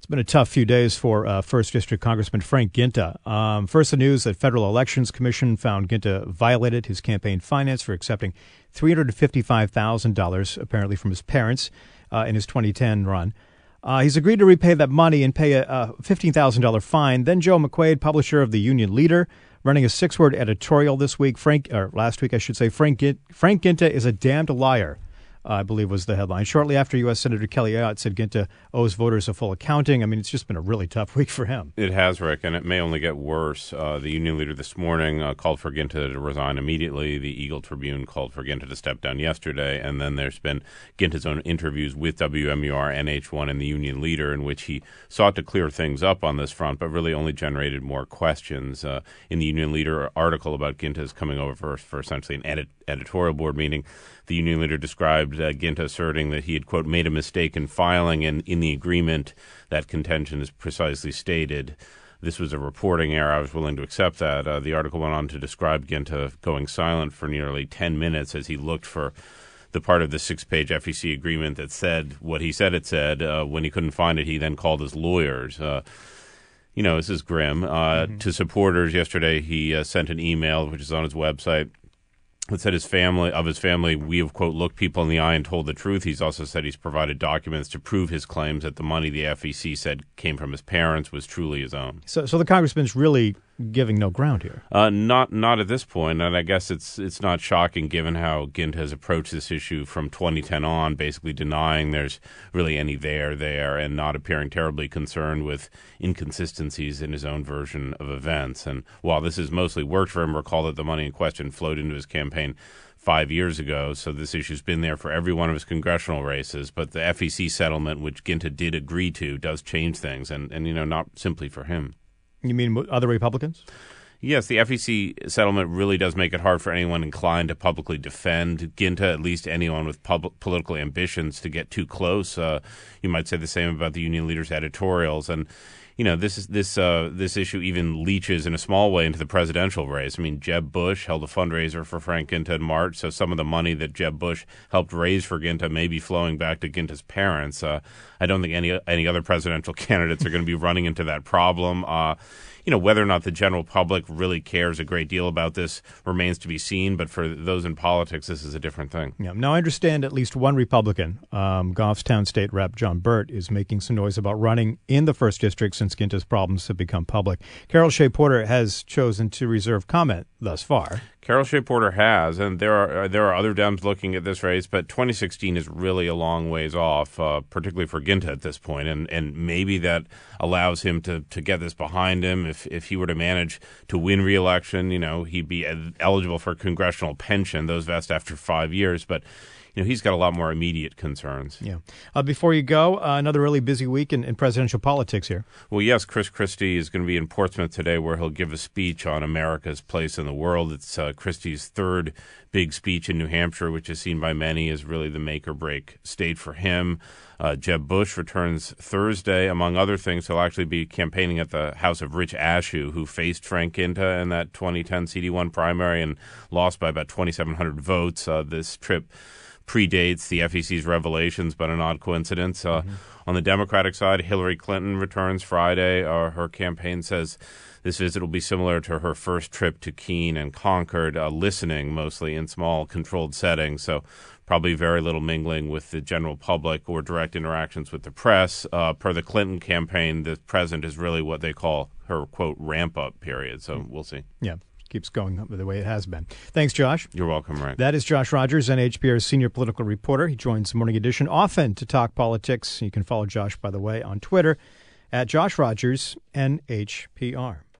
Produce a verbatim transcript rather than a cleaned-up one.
been a tough few days for uh, First District Congressman Frank Guinta. Um, first, the news that Federal Elections Commission found Guinta violated his campaign finance for accepting three hundred fifty-five thousand dollars, apparently from his parents, uh, in his twenty ten run. Uh, he's agreed to repay that money and pay a, a fifteen thousand dollars fine. Then Joe McQuaid, publisher of the Union Leader, running a six-word editorial this week. Frank, or last week, I should say, Frank, Gint, Frank Guinta is a damned liar. Uh, I believe was the headline. Shortly after, U S. Senator Kelly Ayotte said Guinta owes voters a full accounting. I mean, it's just been a really tough week for him. It has, Rick, and it may only get worse. Uh, the Union Leader this morning uh, called for Guinta to resign immediately. The Eagle Tribune called for Guinta to step down yesterday. And then there's been Guinta's own interviews with W M U R, N H one, and the Union Leader in which he sought to clear things up on this front, but really only generated more questions. Uh, in the Union Leader article about Guinta's coming over for, for essentially an edit, editorial board meeting, the Union Leader described uh, Guinta asserting that he had, quote, made a mistake in filing, and in the agreement that contention is precisely stated. This was a reporting error. I was willing to accept that. Uh, the article went on to describe Guinta going silent for nearly ten minutes as he looked for the part of the six-page F E C agreement that said what he said it said. Uh, when he couldn't find it, he then called his lawyers. Uh, you know, this is grim. Uh, mm-hmm. To supporters yesterday, he uh, sent an email, which is on his website, that said his family, of his family, we have, quote, looked people in the eye and told the truth. He's also said he's provided documents to prove his claims that the money the F E C said came from his parents was truly his own. So so the congressman's really giving no ground here. Uh, not not at this point, and I guess it's it's not shocking given how Guinta has approached this issue from twenty ten on, basically denying there's really any there there and not appearing terribly concerned with inconsistencies in his own version of events. And while this has mostly worked for him, recall that the money in question flowed into his campaign five years ago, so this issue's been there for every one of his congressional races. But the F E C settlement, which Guinta did agree to, does change things, and, and you know, not simply for him. You mean other Republicans? Yes, the F E C settlement really does make it hard for anyone inclined to publicly defend Guinta, at least anyone with public, political ambitions, to get too close. Uh, you might say the same about the Union Leader's editorials. And, you know, this is, this uh, this issue even leaches in a small way into the presidential race. I mean, Jeb Bush held a fundraiser for Frank Guinta in March, so some of the money that Jeb Bush helped raise for Guinta may be flowing back to Guinta's parents. Uh, I don't think any any other presidential candidates are going to be running into that problem. Uh, You know, whether or not the general public really cares a great deal about this remains to be seen. But for those in politics, this is a different thing. Yeah. Now, I understand at least one Republican, um, Goffstown State Rep John Burt, is making some noise about running in the first district since Guinta's problems have become public. Carol Shea Porter has chosen to reserve comment thus far. Carol Shea Porter has, and there are there are other Dems looking at this race, but twenty sixteen is really a long ways off, uh, particularly for Guinta at this point, and and maybe that allows him to, to get this behind him. If if he were to manage to win re-election, you know, he'd be eligible for a congressional pension. Those vest after five years, but you know, he's got a lot more immediate concerns. Yeah. Uh, before you go, uh, another really busy week in, in presidential politics here. Well, yes, Chris Christie is going to be in Portsmouth today where he'll give a speech on America's place in the world. It's uh, Christie's third big speech in New Hampshire, which is seen by many as really the make-or-break state for him. Uh, Jeb Bush returns Thursday. Among other things, he'll actually be campaigning at the house of Rich Ashew, who faced Frank Guinta in that twenty ten C D one primary and lost by about twenty-seven hundred votes. Uh, this trip predates the F E C's revelations, but an odd coincidence. Uh, mm-hmm. On the Democratic side, Hillary Clinton returns Friday. Uh, her campaign says this visit will be similar to her first trip to Keene and Concord, uh, listening mostly in small, controlled settings. So probably very little mingling with the general public or direct interactions with the press. Uh, per the Clinton campaign, the present is really what they call her, quote, ramp-up period. So mm-hmm. we'll see. Yeah. Keeps going the way it has been. Thanks, Josh. You're welcome, Rick. That is Josh Rogers, N H P R's senior political reporter. He joins Morning Edition often to talk politics. You can follow Josh, by the way, on Twitter at Josh Rogers, N H P R.